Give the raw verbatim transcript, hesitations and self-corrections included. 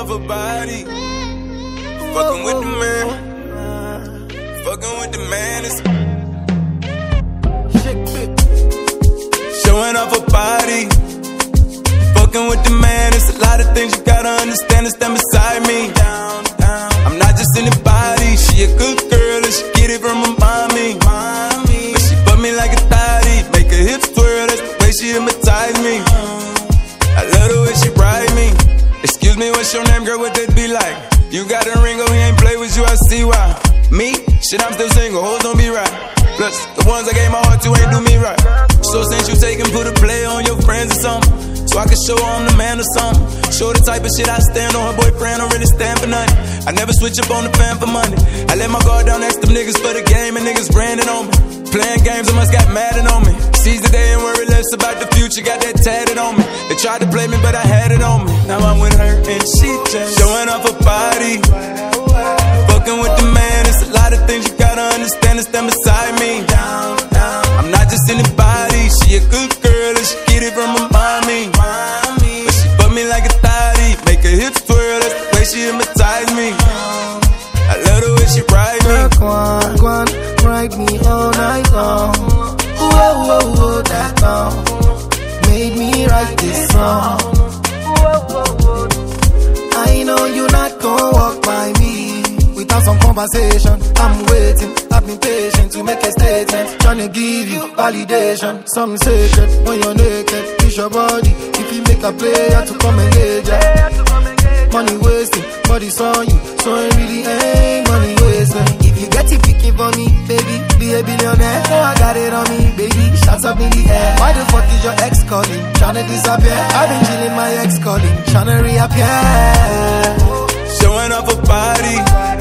off her body. Fucking with the man. Fucking with the man. It's showing off her body. Fucking with the man. It's a lot of things you gotta understand and stand beside me. Down, down. I'm not just anybody. She a good girl and she get it from her mommy. Mommy. But she fuck me like a thotty. Make her hips twirl. That's the way she hypnotize me. I love the way she ride me. Excuse me, what's your name, girl? What that be like? You got a ring, oh, he ain't play with you, I see why. Me? Shit, I'm still single, hoes don't be right. Plus, the ones I gave my heart to ain't do me right. So since you take and put a play on your friends or something, so I can show her I'm the man or something. Show the type of shit I stand on. Her boyfriend don't really stand for nothing. I never switch up on the fan for money. I let my guard down next to them niggas for the game, and niggas branding on me. Playing games, I must got madden on me. Seize the day and worry less about the future. Got that tatted on me. They tried to play me, but I had it on me. Now I'm with her and she just showing off her body. Fucking with the man. It's a lot of things you gotta understand and stand beside me. Down, down. I'm not just anybody. She a good girl and she get it from her mommy. Mommy. But she fuck me like a thotty. Make her hips twirl. That's the way she hypnotize me. I love the way she ride me. Go on, go on, ride me all night long. Whoa, whoa, whoa, that long made me write this song. I know you're not gonna walk by me without some conversation. I'm waiting, I've been patient to make a statement. Tryna give you validation. Some secret when you're naked. Push your body if you make a player to come engage ya. Money wasting, body's on you, so it really ain't money wasting. If you get it picking for me, baby, be a billionaire. Oh, I got it on me, baby, shots up in the air. Why the fuck is your ex calling, tryna disappear? I've been chilling, my ex calling, tryna reappear. Showing off her body.